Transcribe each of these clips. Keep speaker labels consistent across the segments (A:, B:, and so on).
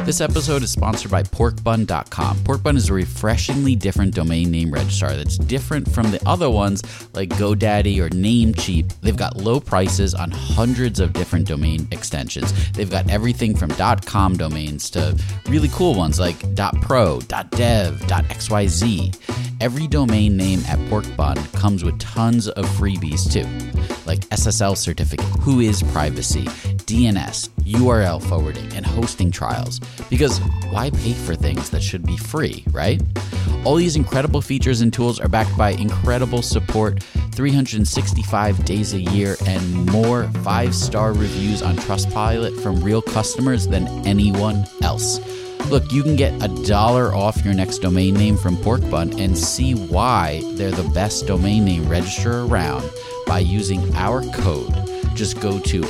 A: This episode is sponsored by porkbun.com. Porkbun is a refreshingly different domain name registrar that's different from the other ones like GoDaddy or Namecheap. They've got low prices on hundreds of different domain extensions. They've got everything from .com domains to really cool ones like .pro, .dev, .xyz. Every domain name at Porkbun comes with tons of freebies too, like SSL certificate, whois privacy, DNS, URL forwarding, and hosting trials. Because why pay for things that should be free, right? All these incredible features and tools are backed by incredible support, 365 days a year, and more 5-star reviews on Trustpilot from real customers than anyone else. Look, you can get $1 off your next domain name from Porkbun and see why they're the best domain name registrar around by using our code. Just go to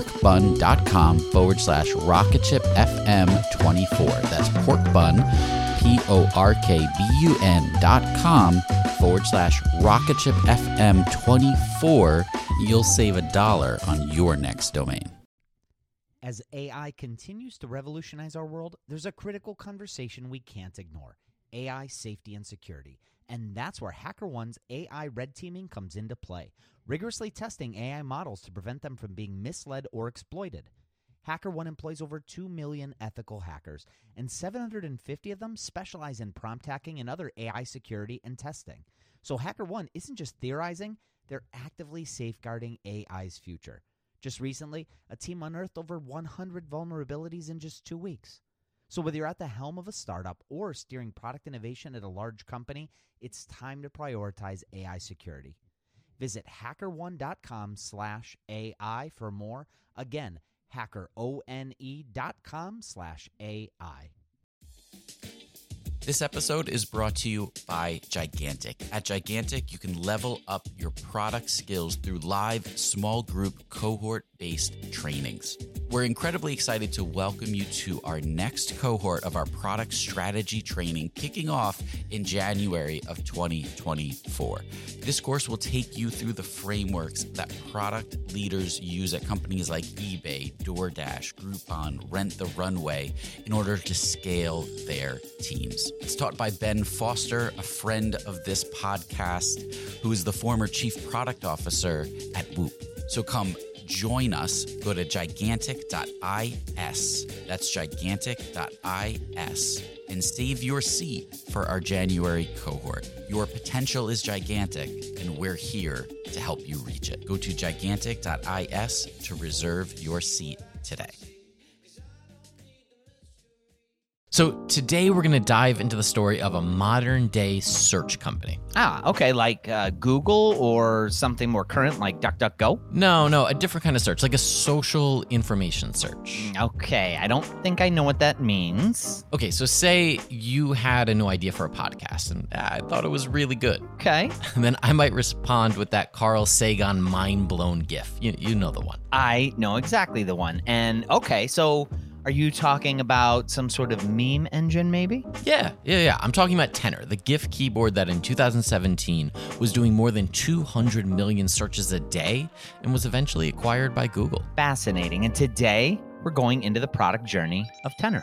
A: porkbun.com/rocketshipfm24. That's porkbun, porkbun.com/rocketshipfm24. You'll save $1 on your next domain.
B: As AI continues to revolutionize our world, there's a critical conversation we can't ignore: AI safety and security. And that's where HackerOne's AI red teaming comes into play, rigorously testing AI models to prevent them from being misled or exploited. HackerOne employs over 2 million ethical hackers, and 750 of them specialize in prompt hacking and other AI security and testing. So HackerOne isn't just theorizing, they're actively safeguarding AI's future. Just recently, a team unearthed over 100 vulnerabilities in just 2 weeks. So whether you're at the helm of a startup or steering product innovation at a large company, it's time to prioritize AI security. Visit hackerone.com/AI for more. Again, hackerone.com/AI.
A: This episode is brought to you by Gigantic. At Gigantic, you can level up your product skills through live, small group, cohort-based trainings. We're incredibly excited to welcome you to our next cohort of our product strategy training, kicking off in January of 2024. This course will take you through the frameworks that product leaders use at companies like eBay, DoorDash, Groupon, Rent the Runway in order to scale their teams. It's taught by Ben Foster, a friend of this podcast, who is the former chief product officer at Whoop. So come join us. Go to gigantic.is. That's gigantic.is. And save your seat for our January cohort. Your potential is gigantic, and we're here to help you reach it. Go to gigantic.is to reserve your seat today. So today we're going to dive into the story of a modern-day search company.
B: Okay, like Google or something more current like DuckDuckGo?
A: No, a different kind of search, like a social information search.
B: Okay, I don't think I know what that means.
A: Okay, so say you had a new idea for a podcast, and I thought it was really good.
B: Okay.
A: And then I might respond with that Carl Sagan mind-blown gif. You know the one.
B: I know exactly the one. And okay, so are you talking about some sort of meme engine, maybe?
A: Yeah. I'm talking about Tenor, the GIF keyboard that in 2017 was doing more than 200 million searches a day and was eventually acquired by Google.
B: Fascinating. And today, we're going into the product journey of Tenor.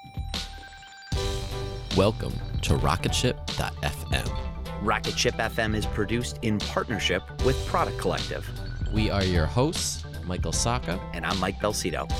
A: Welcome to Rocketship.fm.
C: Rocketship FM is produced in partnership with Product Collective.
A: We are your hosts, Michael Sacca.
C: And I'm Mike Belcito.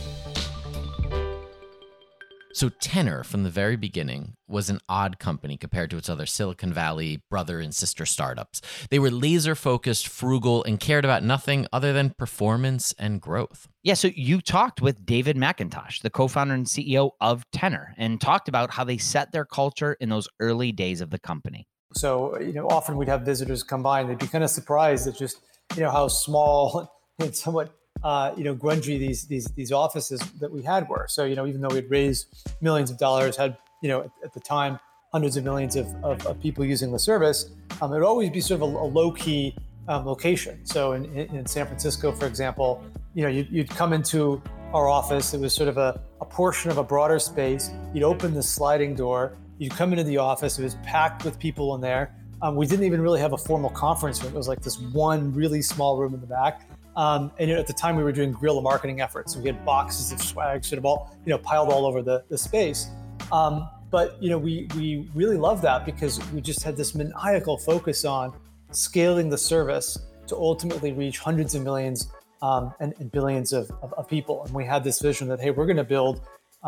A: So Tenor, from the very beginning, was an odd company compared to its other Silicon Valley brother and sister startups. They were laser-focused, frugal, and cared about nothing other than performance and growth.
B: Yeah, so you talked with David McIntosh, the co-founder and CEO of Tenor, and talked about how they set their culture in those early days of the company.
D: So, often we'd have visitors come by and they'd be kind of surprised at just, how small and somewhat grungy these offices that we had were. So, even though we'd raised millions of dollars, had, at the time, hundreds of millions of people using the service, it would always be sort of a low-key location. So in San Francisco, for example, you'd come into our office. It was sort of a portion of a broader space. You'd open the sliding door. You'd come into the office. It was packed with people in there. We didn't even really have a formal conference room. It was like this one really small room in the back. And at the time we were doing guerrilla marketing efforts. So we had boxes of swag sort of all, piled all over the space. But we really loved that because we just had this maniacal focus on scaling the service to ultimately reach hundreds of millions and billions of people. And we had this vision that, hey, we're going to build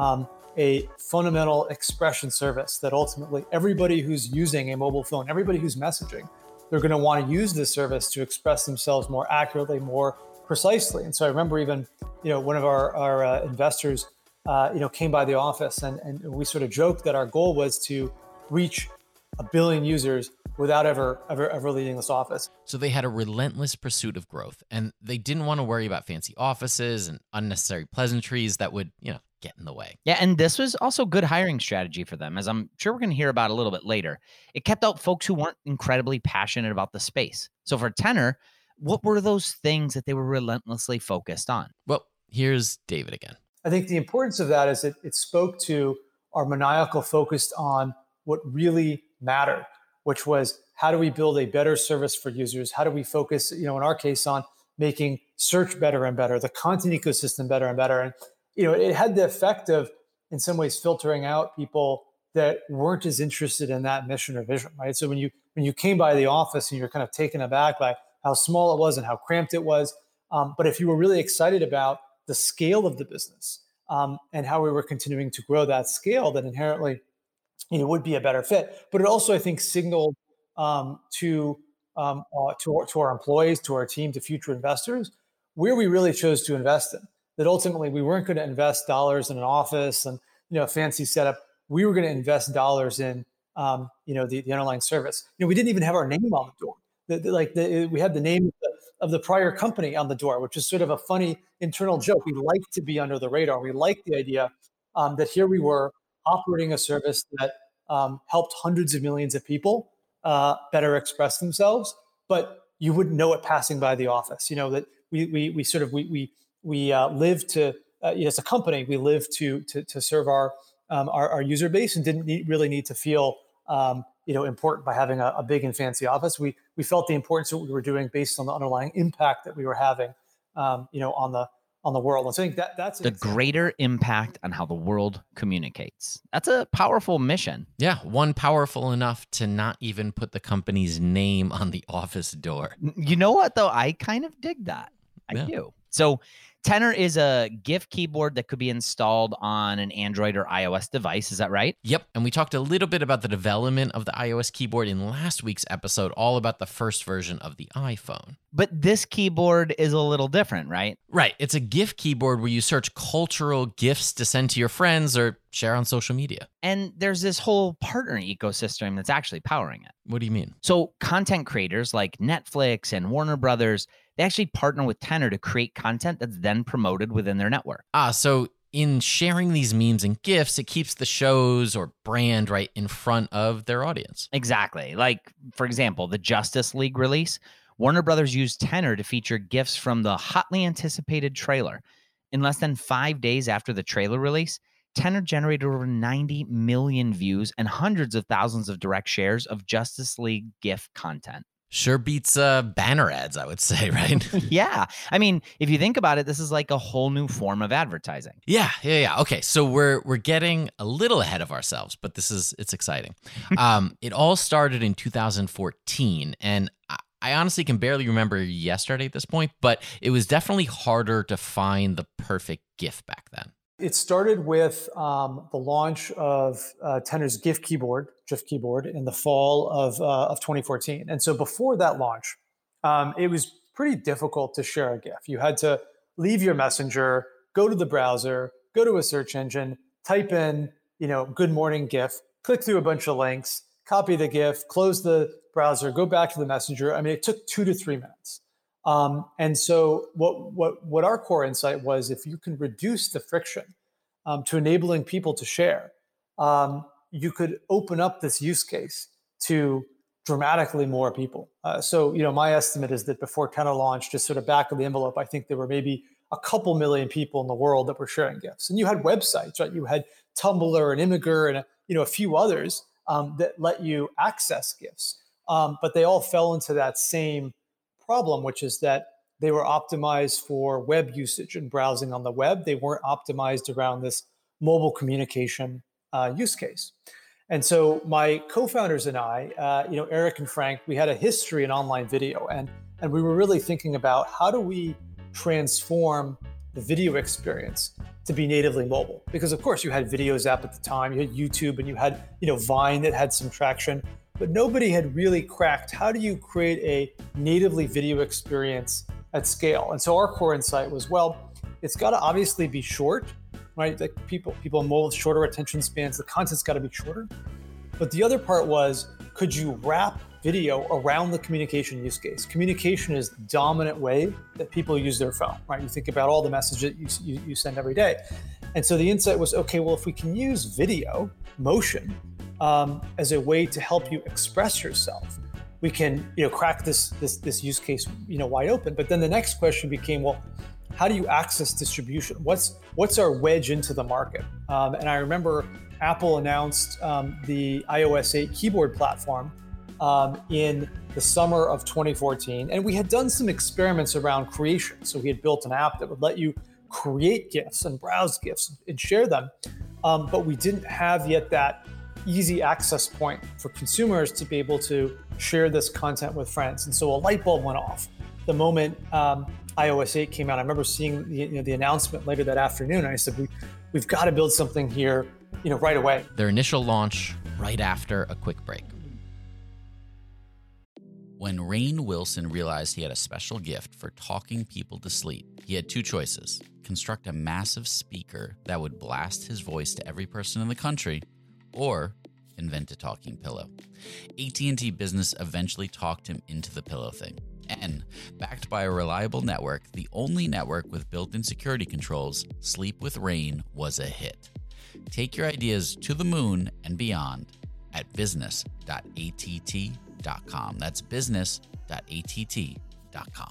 D: a fundamental expression service that ultimately everybody who's using a mobile phone, everybody who's messaging, they're going to want to use this service to express themselves more accurately, more precisely. And so I remember even, one of our investors, came by the office and we sort of joked that our goal was to reach 1 billion users without ever leaving this office.
E: So they had a relentless pursuit of growth, and they didn't want to worry about fancy offices and unnecessary pleasantries that would, get in the way.
B: Yeah, and this was also good hiring strategy for them, as I'm sure we're going to hear about a little bit later. It kept out folks who weren't incredibly passionate about the space. So for Tenor, what were those things that they were relentlessly focused on?
E: Well, here's David again.
D: I think the importance of that is it spoke to our maniacal focus on what really mattered, which was how do we build a better service for users? How do we focus, in our case, on making search better and better, the content ecosystem better and better? And, it had the effect of, in some ways, filtering out people that weren't as interested in that mission or vision, right? So when you came by the office and you're kind of taken aback by how small it was and how cramped it was, but if you were really excited about the scale of the business and how we were continuing to grow that scale, then inherently, would be a better fit. But it also, I think, signaled to our employees, to our team, to future investors, where we really chose to invest in. That ultimately we weren't going to invest dollars in an office and a fancy setup. We were going to invest dollars in the underlying service. We didn't even have our name on the door. We had the name of the prior company on the door, which is sort of a funny internal joke. We like to be under the radar. We like the idea that here we were operating a service that helped hundreds of millions of people better express themselves, but you wouldn't know it passing by the office. That we live to, as a company, we live to serve our user base and didn't really need to feel important by having a big and fancy office. We felt the importance of what we were doing based on the underlying impact that we were having, on the world. And so I think that's
B: the greater impact on how the world communicates. That's a powerful mission.
E: Yeah, one powerful enough to not even put the company's name on the office door.
B: You know what, though? I kind of dig that. I do. So Tenor is a GIF keyboard that could be installed on an Android or iOS device. Is that right?
E: Yep. And we talked a little bit about the development of the iOS keyboard in last week's episode, all about the first version of the iPhone.
B: But this keyboard is a little different, right?
E: Right. It's a GIF keyboard where you search cultural GIFs to send to your friends or share on social media.
B: And there's this whole partner ecosystem that's actually powering it.
E: What do you mean?
B: So content creators like Netflix and Warner Brothers, they actually partner with Tenor to create content that's then promoted within their network.
E: So in sharing these memes and GIFs, it keeps the shows or brand right in front of their audience.
B: Exactly. Like, for example, the Justice League release, Warner Brothers used Tenor to feature GIFs from the hotly anticipated trailer. In less than 5 days after the trailer release, Tenor generated over 90 million views and hundreds of thousands of direct shares of Justice League GIF content.
E: Sure beats banner ads, I would say, right?
B: Yeah. I mean, if you think about it, this is like a whole new form of advertising.
E: Yeah. Okay, so we're getting a little ahead of ourselves, but it's exciting. It all started in 2014, and I honestly can barely remember yesterday at this point, but it was definitely harder to find the perfect GIF back then.
D: It started with the launch of Tenor's GIF keyboard in the fall of 2014. And so before that launch, it was pretty difficult to share a GIF. You had to leave your messenger, go to the browser, go to a search engine, type in, good morning GIF, click through a bunch of links, copy the GIF, close the browser, go back to the messenger. I mean, it took 2 to 3 minutes. And so what our core insight was, if you can reduce the friction to enabling people to share, you could open up this use case to dramatically more people. So my estimate is that before Tenor launched, just sort of back of the envelope, I think there were maybe a couple million people in the world that were sharing GIFs. And you had websites, right? You had Tumblr and Imgur and a few others that let you access GIFs. But they all fell into that same problem, which is that They were optimized for web usage and browsing on the web. They weren't optimized around this mobile communication use case. And so my co-founders and I, Eric and Frank, we had a history in online video, and we were really thinking about how do we transform the video experience to be natively mobile? Because of course you had Videos app at the time, you had YouTube, and you had Vine that had some traction, but nobody had really cracked how do you create a natively video experience at scale. And so our core insight was, well, it's got to obviously be short, right? Like people mobile with shorter attention spans, the content's got to be shorter. But the other part was, could you wrap video around the communication use case? Communication is the dominant way that people use their phone, right? You think about all the messages you send every day. And so the insight was, okay, well, if we can use video, motion, as a way to help you express yourself, we can crack this use case wide open. But then the next question became, well, how do you access distribution? What's our wedge into the market? And I remember Apple announced the iOS 8 keyboard platform in the summer of 2014. And we had done some experiments around creation. So we had built an app that would let you create GIFs and browse GIFs and share them. But we didn't have yet that easy access point for consumers to be able to share this content with friends. And so a light bulb went off the moment iOS 8 came out. I remember seeing the announcement later that afternoon. And I said, we've got to build something here, right away.
E: Their initial launch right after a quick break.
A: When Rainn Wilson realized he had a special gift for talking people to sleep, he had two choices: construct a massive speaker that would blast his voice to every person in the country, or invent a talking pillow. AT&T Business eventually talked him into the pillow thing. And, backed by a reliable network, the only network with built-in security controls, Sleep with Rainn was a hit. Take your ideas to the moon and beyond at business.att.com. That's business.att.com.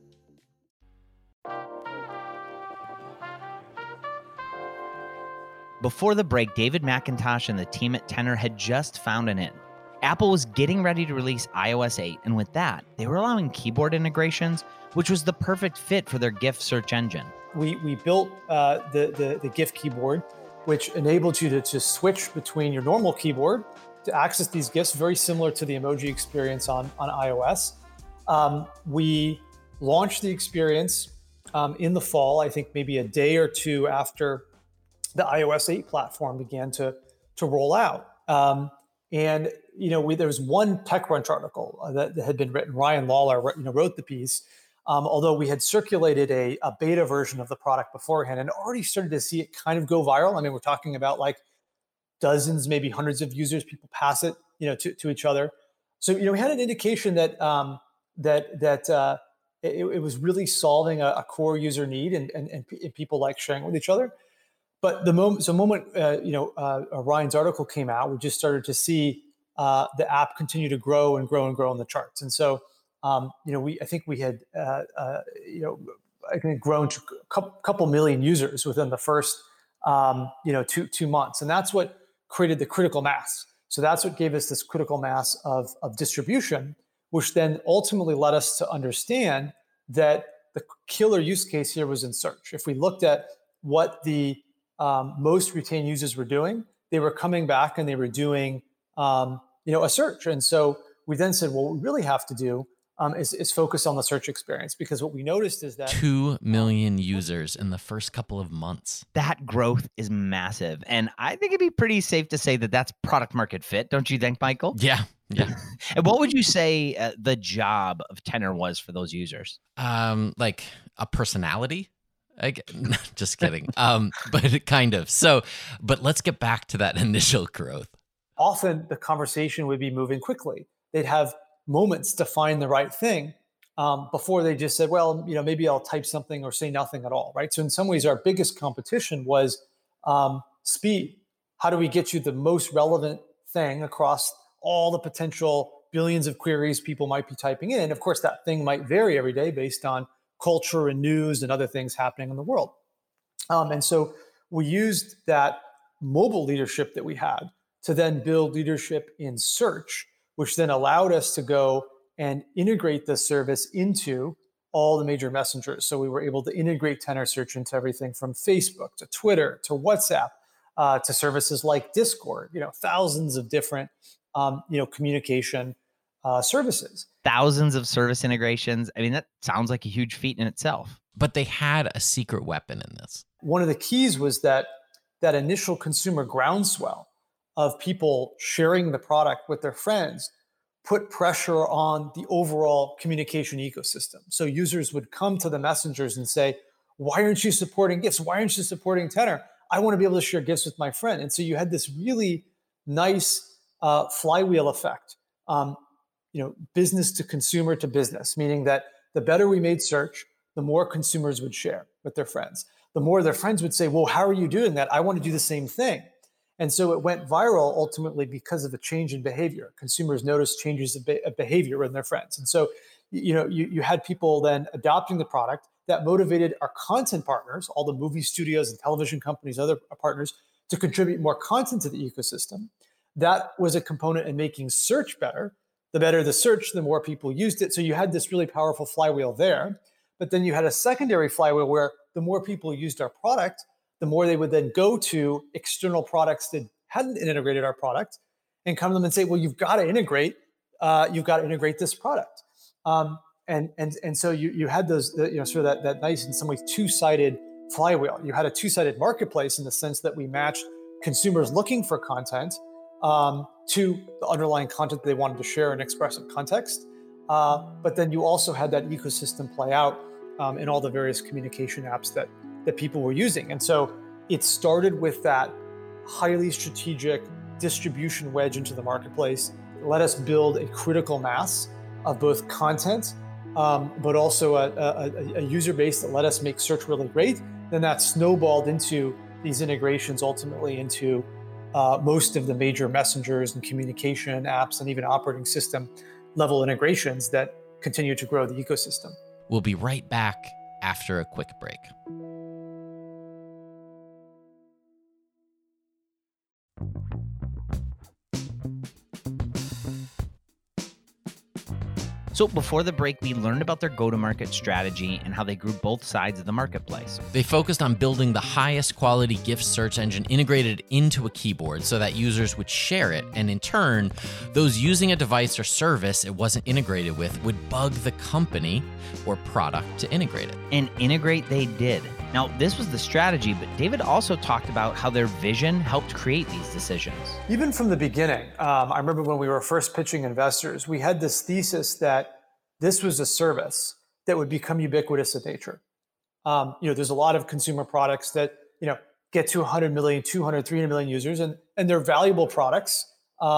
B: Before the break, David McIntosh and the team at Tenor had just found an in. Apple was getting ready to release iOS 8, and with that, they were allowing keyboard integrations, which was the perfect fit for their GIF search engine.
D: We built the GIF keyboard, which enabled you to switch between your normal keyboard to access these GIFs, very similar to the emoji experience on iOS. We launched the experience in the fall, I think maybe a day or two after the iOS 8 platform began to roll out. And there was one TechCrunch article that had been written. Ryan Lawler wrote the piece, although we had circulated a beta version of the product beforehand and already started to see it kind of go viral. I mean, we're talking about like dozens, maybe hundreds of users. People pass it, to each other. So we had an indication that it was really solving a core user need, and people like sharing with each other. But the moment Ryan's article came out, we just started to see the app continue to grow and grow and grow in the charts. And so, I think we had, grown to a couple million users within the first, 2 months. And that's what created the critical mass. So that's what gave us this critical mass of distribution, which then ultimately led us to understand that the killer use case here was in search. If we looked at what the most retained users were doing, they were coming back and they were doing, a search. And so we then said, well, what we really have to do is focus on the search experience, because what we noticed is that
E: 2 million users in the first couple of months.
B: That growth is massive. And I think it'd be pretty safe to say that that's product market fit. Don't you think, Michael?
E: Yeah.
B: And what would you say the job of Tenor was for those users?
E: Like a personality? Just kidding. But kind of. So, but let's get back to that initial growth.
D: Often the conversation would be moving quickly. They'd have moments to find the right thing before they just said, well, maybe I'll type something or say nothing at all, right? So in some ways, our biggest competition was speed. How do we get you the most relevant thing across all the potential billions of queries people might be typing in? Of course, that thing might vary every day based on culture and news and other things happening in the world. And so we used that mobile leadership that we had to then build leadership in search, which then allowed us to go and integrate the service into all the major messengers. So we were able to integrate Tenor Search into everything from Facebook to Twitter to WhatsApp to services like Discord, thousands of different, communication services.
F: Thousands of service integrations. I mean, that sounds like a huge feat in itself.
E: But they had a secret weapon in this.
D: One of the keys was that initial consumer groundswell of people sharing the product with their friends put pressure on the overall communication ecosystem. So users would come to the messengers and say, why aren't you supporting gifts? Why aren't you supporting Tenor? I want to be able to share gifts with my friend. And so you had this really nice flywheel effect, business to consumer to business, meaning that the better we made search, the more consumers would share with their friends. The more their friends would say, well, how are you doing that? I want to do the same thing. And so it went viral ultimately because of a change in behavior. Consumers noticed changes of behavior in their friends. And so, you had people then adopting the product that motivated our content partners, all the movie studios and television companies, other partners, to contribute more content to the ecosystem. That was a component in making search better. The better the search, the more people used it. So you had this really powerful flywheel there. But then you had a secondary flywheel where the more people used our product, the more they would then go to external products that hadn't integrated our product and come to them and say, well, you've got to integrate this product. And so you had those, sort of that nice, in some ways, two-sided flywheel. You had a two-sided marketplace in the sense that we matched consumers looking for content to the underlying content they wanted to share and express in context. But then you also had that ecosystem play out in all the various communication apps that people were using. And so it started with that highly strategic distribution wedge into the marketplace. It let us build a critical mass of both content, but also a user base that let us make search really great. Then that snowballed into these integrations, ultimately into most of the major messengers and communication apps and even operating system level integrations that continue to grow the ecosystem.
E: We'll be right back after a quick break.
F: So before the break, we learned about their go-to-market strategy and how they grew both sides of the marketplace.
E: They focused on building the highest quality gift search engine integrated into a keyboard so that users would share it. And in turn, those using a device or service it wasn't integrated with would bug the company or product to integrate it.
F: And integrate they did. Now, this was the strategy, but David also talked about how their vision helped create these decisions.
D: Even from the beginning, I remember when we were first pitching investors, we had this thesis that this was a service that would become ubiquitous in nature. There's a lot of consumer products that, get to 100 million, 200, 300 million users, and they're valuable products,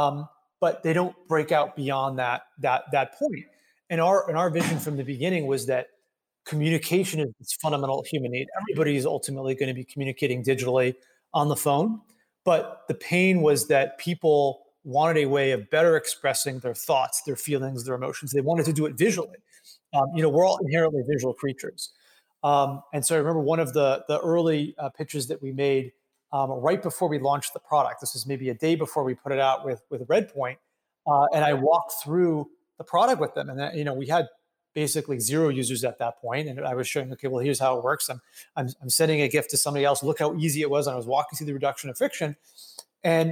D: but they don't break out beyond that point. And our vision from the beginning was that communication is fundamental human need. Everybody is ultimately going to be communicating digitally on the phone, but the pain was that people wanted a way of better expressing their thoughts, their feelings, their emotions. They wanted to do it visually. We're all inherently visual creatures. And so I remember one of the early pitches that we made right before we launched the product. This is maybe a day before we put it out with Redpoint. And I walked through the product with them. And, we had basically zero users at that point. And I was showing, okay, well, here's how it works. I'm sending a gift to somebody else. Look how easy it was. And I was walking through the reduction of friction. And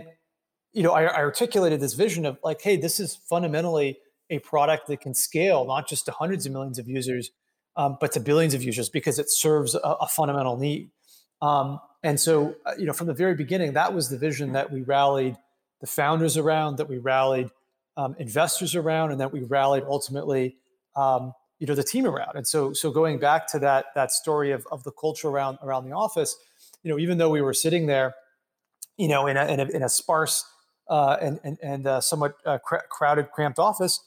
D: I articulated this vision of like, hey, this is fundamentally a product that can scale not just to hundreds of millions of users, but to billions of users because it serves a fundamental need. And so, from the very beginning, that was the vision that we rallied the founders around, that we rallied investors around, and that we rallied ultimately, the team around. And so going back to that story of the culture around the office, even though we were sitting there, in a sparse and somewhat crowded, cramped office,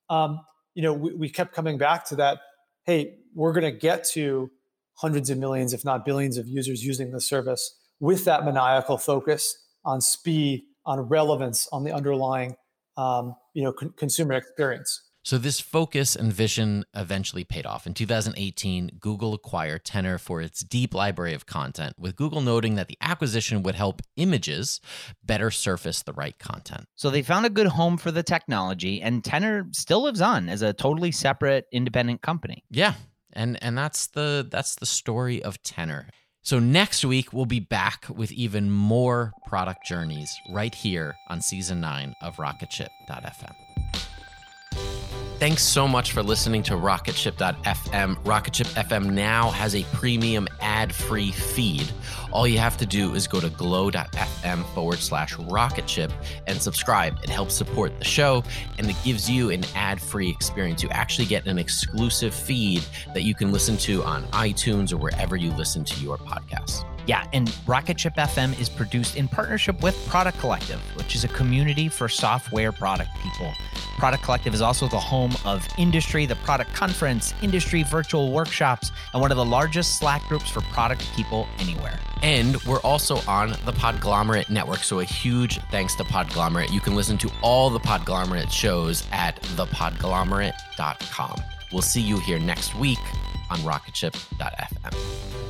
D: we kept coming back to that. Hey, we're going to get to hundreds of millions, if not billions, of users using the service with that maniacal focus on speed, on relevance, on the underlying, consumer experience.
E: So this focus and vision eventually paid off. In 2018, Google acquired Tenor for its deep library of content, with Google noting that the acquisition would help images better surface the right content.
F: So they found a good home for the technology, and Tenor still lives on as a totally separate, independent company.
E: Yeah. And that's the story of Tenor. So next week, we'll be back with even more product journeys right here on season 9 of Rocketship.fm. Thanks so much for listening to Rocketship.fm. Rocketship FM now has a premium ad-free feed. All you have to do is go to glow.fm/rocketship and subscribe. It helps support the show, and it gives you an ad-free experience. You actually get an exclusive feed that you can listen to on iTunes or wherever you listen to your podcasts.
F: Yeah, and Rocketship FM is produced in partnership with Product Collective, which is a community for software product people. Product Collective is also the home of Industry, the product conference, industry virtual workshops, and one of the largest Slack groups for product people anywhere.
E: And we're also on the Podglomerate Network, so a huge thanks to Podglomerate. You can listen to all the Podglomerate shows at thepodglomerate.com. We'll see you here next week on Rocketship.fm.